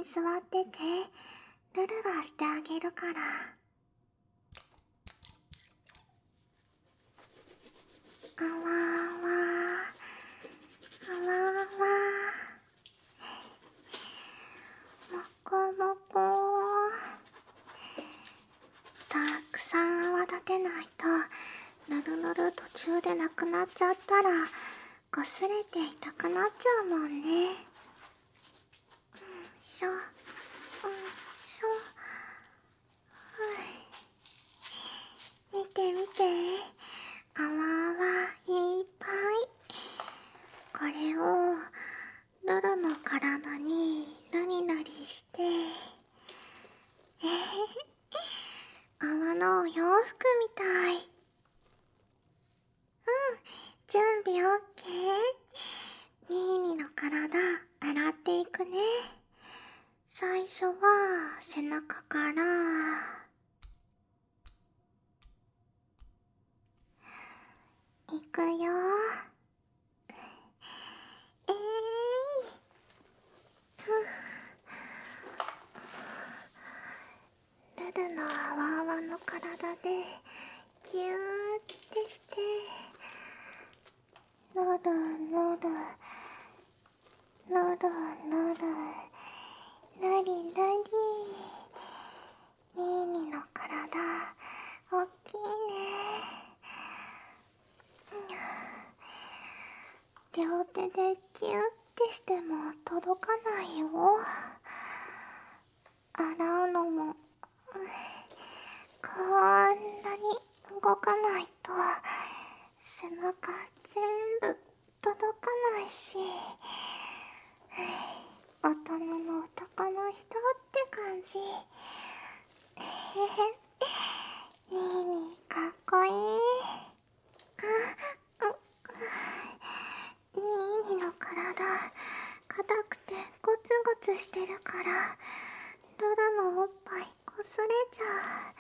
座ってて、ルルがしてあげるから。あわあわあわあわもこもこ。たくさん泡立てないと、ぬるぬる途中でなくなっちゃったらこすれて痛くなっちゃうもんね。しょしょ。見て見て、泡泡いっぱい。これをルルの体にぬりぬりして、泡のお洋服みたい。準備オッケー。ニーニの体洗っていくね。最初は背中から。いくよ。ルルの泡泡の体でギューってして、ぬるぬるぬるぬるぬりぬり。ニーニの体おっきいね。両手でギューってしても届かないよ。洗うのもこんなに動かないと背中全部届かないし、大人の男の人って感じ。ニーニーかっこいい。ニーニーの体硬くてゴツゴツしてるから、ルルのおっぱいこすれちゃう。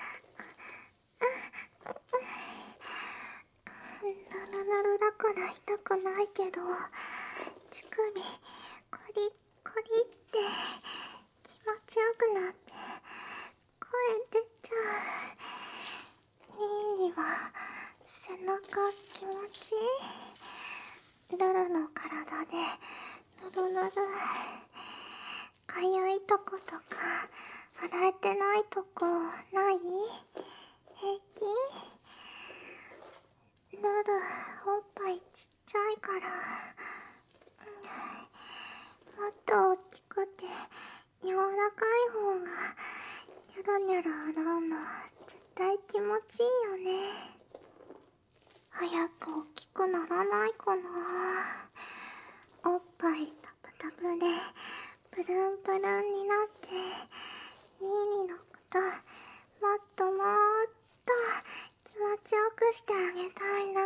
ぬるぬるだから痛くないけど、乳首コリッコリって気持ちよくなって声出ちゃう。ニーニは背中気持ちいい。ルルの体でぬるぬる。かゆいとことか洗えてないとこない？平気？ルルおっぱいちっちゃいから、もっと大きくて柔らかい方がニョロニョロ洗うの絶対気持ちいいよね。早く大きくならないかな。おっぱいタプタプでプルンプルンになって、ニーニのこともっともっと気持ちよくしてあげたいな。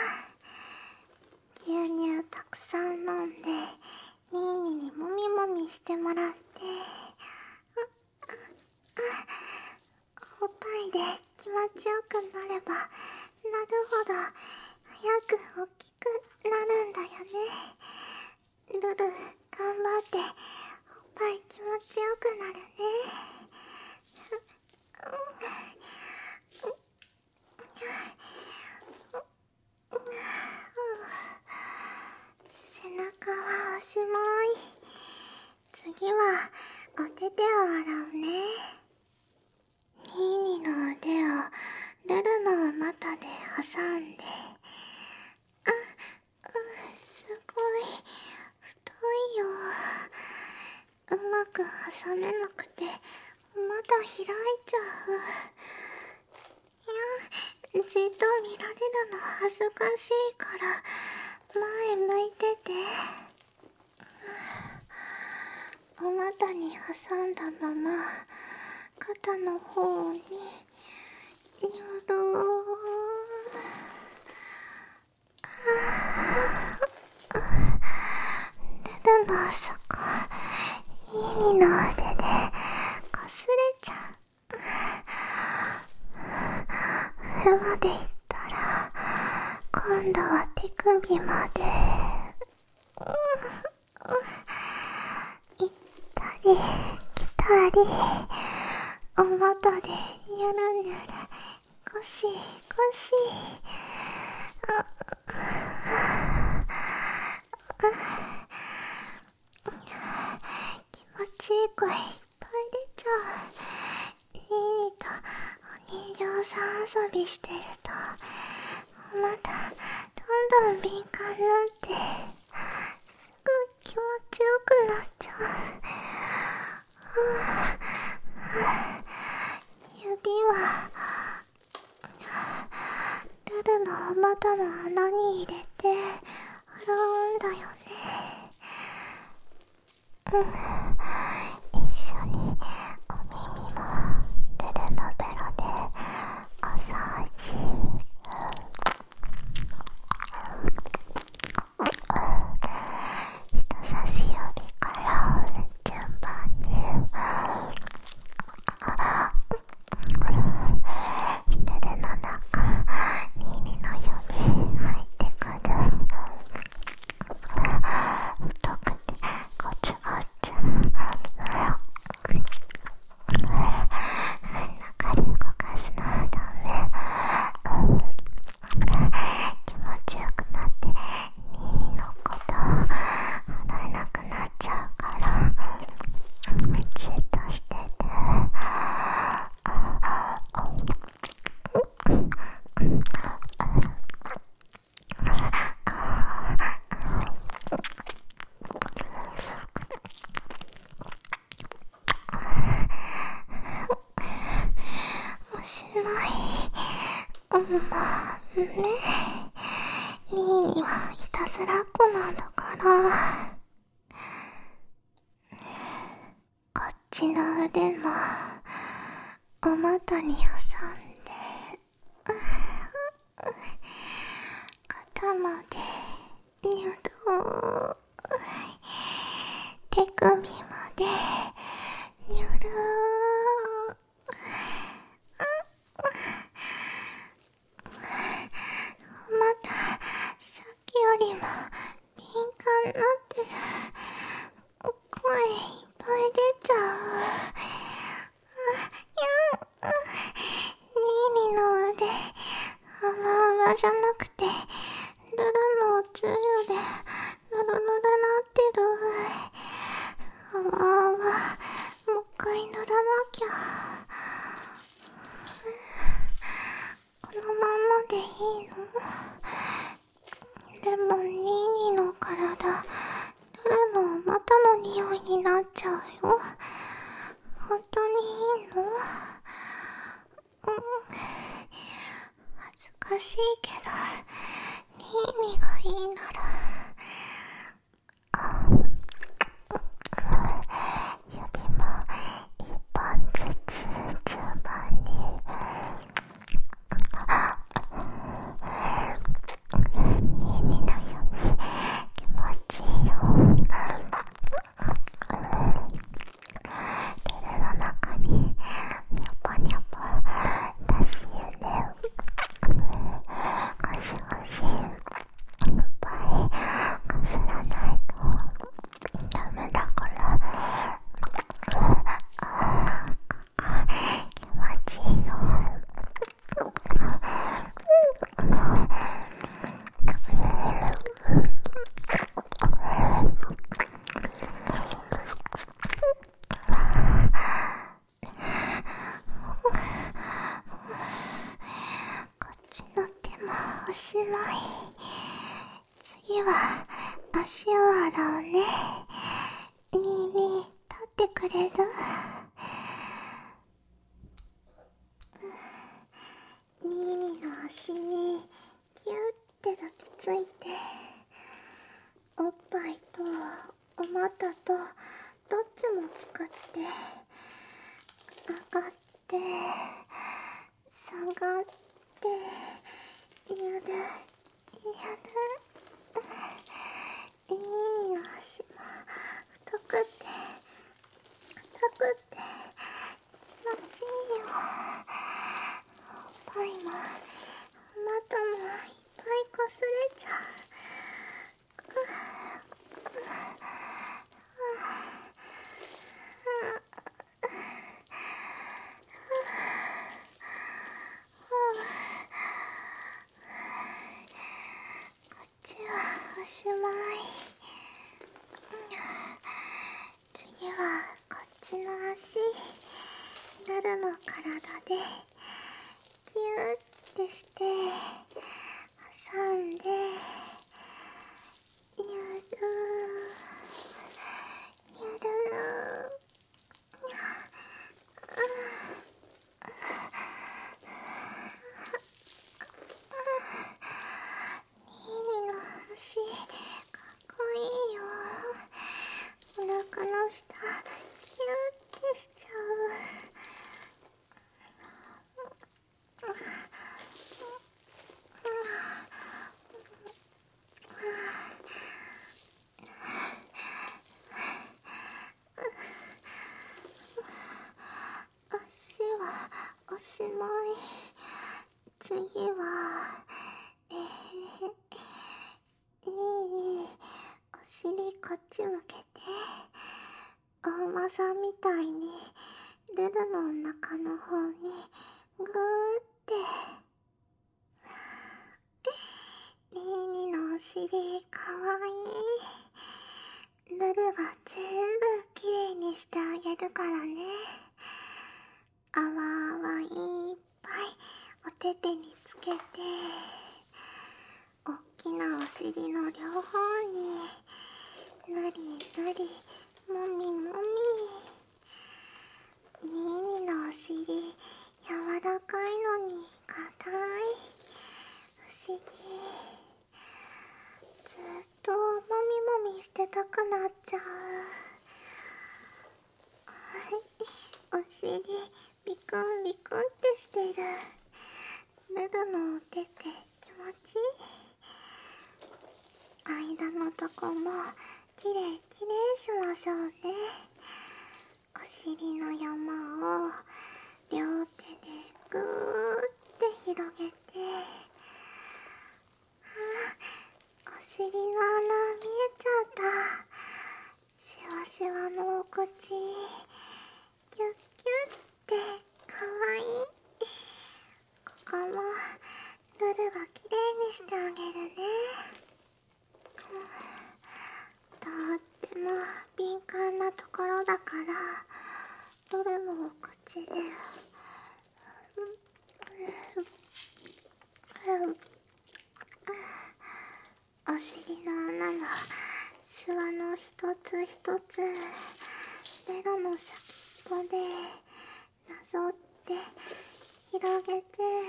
牛乳たくさん飲んでニーニにもみもみしてもらって、おっぱいで気持ちよくなればなるほど早く大きくなるんだよね。ルル頑張っておっぱい気持ちよくなるね。背中はおしまい。次はお手手を洗うね。ニーニの腕をルルの股で挟んで、すごい太いよ。うまく挟めなくてまだ開いちゃう。いや、じっと見られるの恥ずかしいから前向いてて。お股に挟んだまま肩の方にニョロー。ルルのそこニーニの腕でこすれちゃう。上まで行ったら今度は手首まで行ったり。 りお股でニュルニュルゴシゴシ気持ちいい声いっぱい出ちゃう。ニーニーとお人形さん遊びしてるとお股どんどん敏感になってすぐ気持ちよくなっちゃう。指はルルのお股の穴に入れて洗うんだよね。一緒にお耳もルルのベロでお掃除。人差し指から順番にルルの中耳の指入ってくる。太くてゴツゴツ中で動かすのはダメ。気持ちよくなって耳のこと洗えなくなっちゃうからじっとしてて。おしまい。ね、ニーニーはいたずらっ子なんだからこっちの腕もお股に挟んで肩までニュルー手首までニュルー。またさっきよりも敏感になってる。声いっぱい出ちゃう。ニーニーの腕甘々じゃなくてルルのおつゆでヌルヌルなってる。甘々もう一回塗らなきゃ。このまんまでいいの？でもニーニーの体ルルのお股の匂いになっちゃうよ。本当にいいの？恥ずかしいけどニーニーがいいなら指も一本ずつ順番にニーニーの指気持ちいいよ。ルルの中にニョポニョポ出し入れゴシゴシいっぱいこすらないとダメだから。気持ちいいよ。こっちの手もおしまい。次は足を洗うね。ニーニー立ってくれる？ニーニーの足にギュッて抱きついておっぱいとお股とどっちも使って上がって下がってニュルニュル。ニーニーの足も太くて硬くて気持ちいいよ。おっぱいもお股もいっぱいこすれちゃう。 ルの体でギューってして挟んでにゅるにゅるニーニの足かっこいいよ。お腹の下ギューってしちゃう。足はおしまい。次はニーニーお尻こっち向けてお馬さんみたいにルルのお腹の方にグーってニーニーのお尻かわいい。ルルが全部きれいにしてあげるからね。泡泡いっぱいお手手につけておっきなお尻の両方にぬりぬりもみもみ。ニーニーのお尻柔らかいのに硬い。不思議。ずっともみもみしてたくなっちゃう。お尻ビクンビクンってしてる。ルルのお手手気持ちいい。間のとこもきれいきれいしましょうね。お尻の山を両手でぐーって広げて、お尻の穴見えちゃった。シワシワのお口キュッキュッってかわいい。ここもルルがきれいにしてあげるね。とっても敏感なところだからルルのお口でお尻の穴のシワの一つ一つベロの先っぽでなぞって広げて、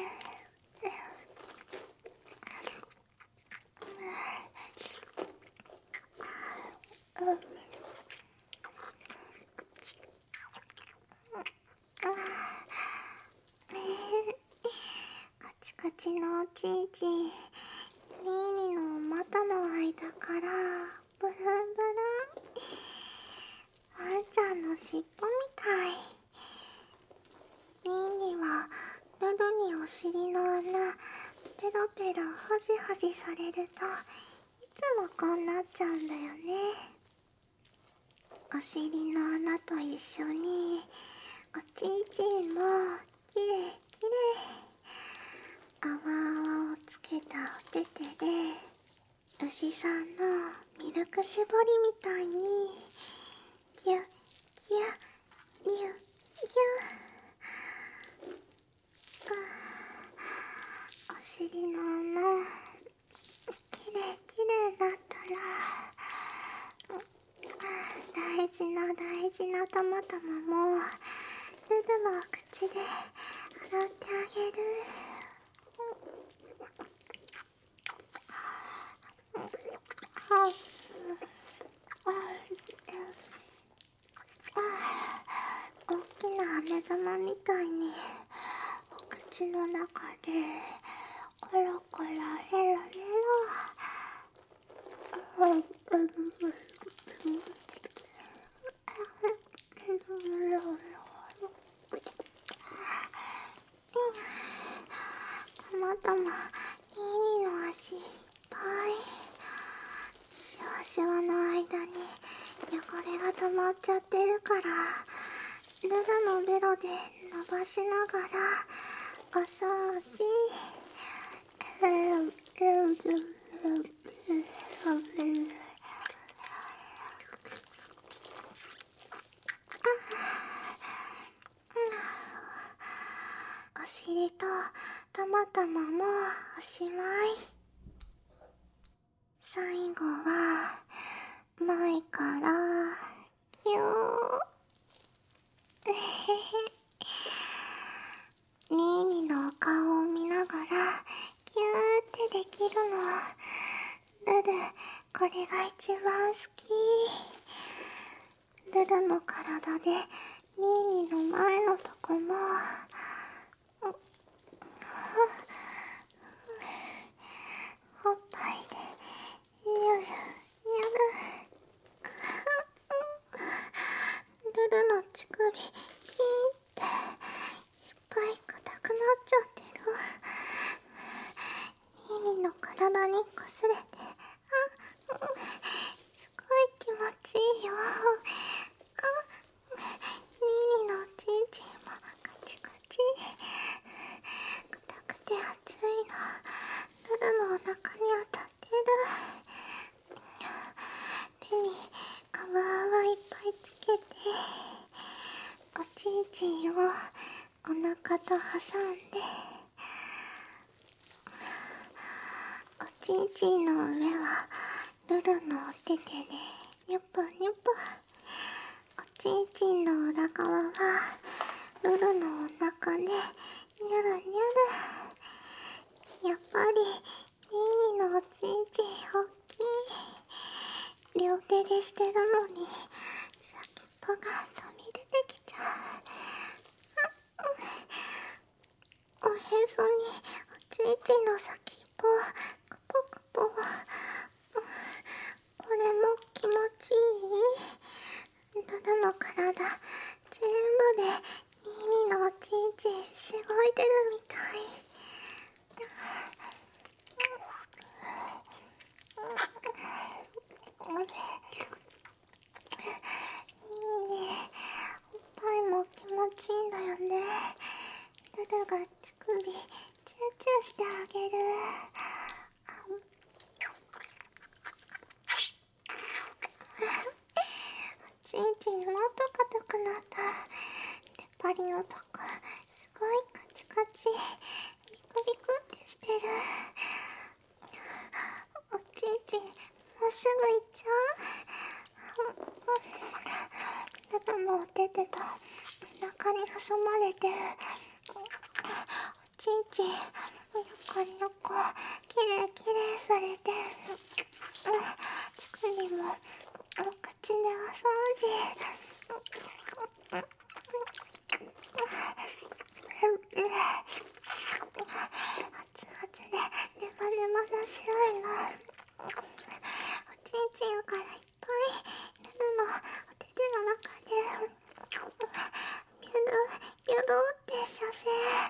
カチカチのおちんちんニーニーの股の間からブルンブルン。ワンちゃんの尻尾みたい。ニーニーはルルにお尻の穴ペロペロホジホジされるといつもこうなっちゃうんだよね。お尻の穴と一緒におちんちんもきれいきれい。泡泡をつけたお手手で牛さんのミルク絞りみたいにギュッギュッギュッギュッ。お尻の穴きれいきれいだったら大事な大事なたまたまもルルの口で洗ってあげる。大きな飴玉みたいにお口の中でコロコロヘロヘロ。たまたまニーニーの足いっぱい。シワシワの間に汚れが溜まっちゃってるからルルのベロで伸ばしながらお掃除。 またまもうおしまい。最後は前からキュー。ニーニのお顔を見ながらキューってできるの。ルル、これが一番好き。ルルの体でニーニの前のとこもおっぱいでニュルニュル。ルルの乳首ピーンっていっぱい硬くなっちゃってる。ミミの体にこすれて、すごい気持ちいいよ。ミミのチンチンもカチカチ、硬くて熱いの。ルルのお腹に当たってる。手に泡泡いっぱいつけて、おちんちんをお腹と挟んで、おちんちんの上はルルのお手手でニュプニュプ。おちんちんの裏側はルルのお腹でニュルニュル。やっぱりミミのおちんちん大きい。両手でしてるのに先っぽが飛び出てきちゃう。おへそにおちんちんの先っぽクポクポ。これも気持ちいい。ルルの体全部でミミのおちんちんしごいてるみたい。おっぱいも気持ちいいんだよね。ルルが乳首チューチューしてあげる。おちんちんもっと硬くなった。出っ張りのとこすごいカチカチ、ビクビクってしてる。おちんちんもうすぐいっちゃう。ルルのお手手とお腹に挟まれて、おちんちんニョコニョコきれいきれいされて、乳首もお口でお掃除。熱々でネバネバの白いの。おちんちんからいっぱいルルのお手手の中でビュルビュルって射精。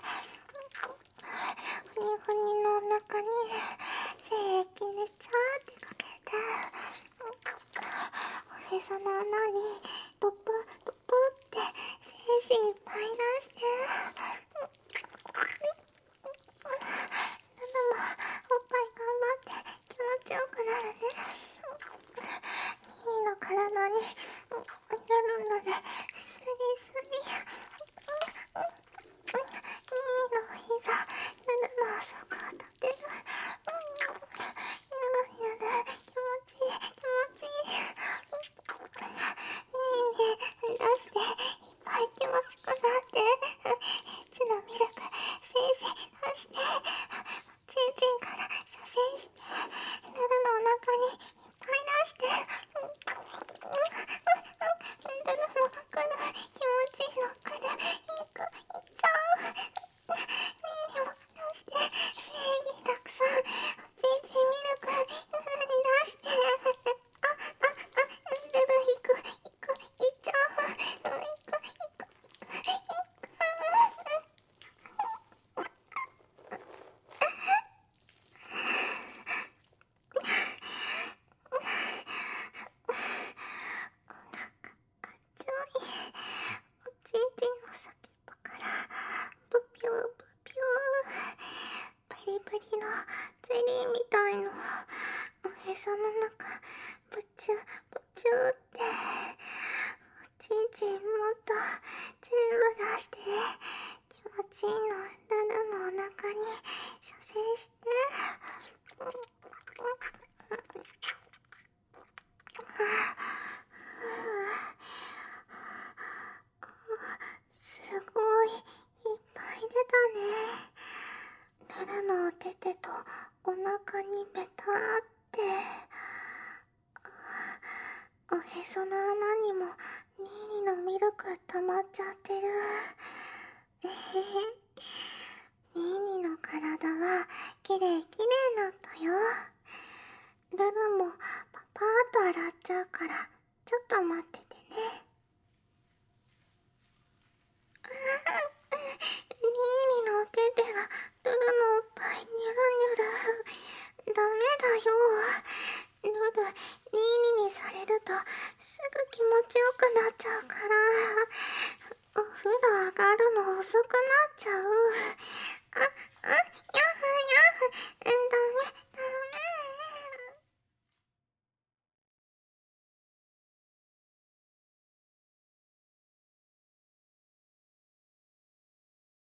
ふにふにのお腹に精液ねちゃーってかけて、おへその穴にトップトップって精子いっぱい出して、ルルもおっぱい頑張って気持ちよくなるね。ミミの体にルルのでスリスリ。ミミの膝ルルのあそこ当たってる。ニュルニュル気持ちいい気持ちいい。出していっぱい気持ちくなって、血のミルク精子出して、チンチンから射精して、ルルのお腹にいっぱい出して、ルルも来る。気持ちいいの来る。いくいっちゃう。ミミも出して精液たくさんチンチンミルクルルに出して、ルルいくいくいっちゃう。いくいくいくいく。ちょいおちんちんの先っぽからブピューブピュー、プリプリのゼリーみたいのおへその中ブチュブチュっておちんちんもっと全部出して、気持ちいいの。ルルのお腹になにもニーニのミルク溜まっちゃってる。ニーニの体はきれいきれいなんだよ。ルルもパパーっと洗っちゃうからちょっと待っててね。ニーニのお手手がルルのおっぱいニュルニュル。ダメだよ。ルル、ニーニにされるとすぐ気持ちよくなっちゃうから。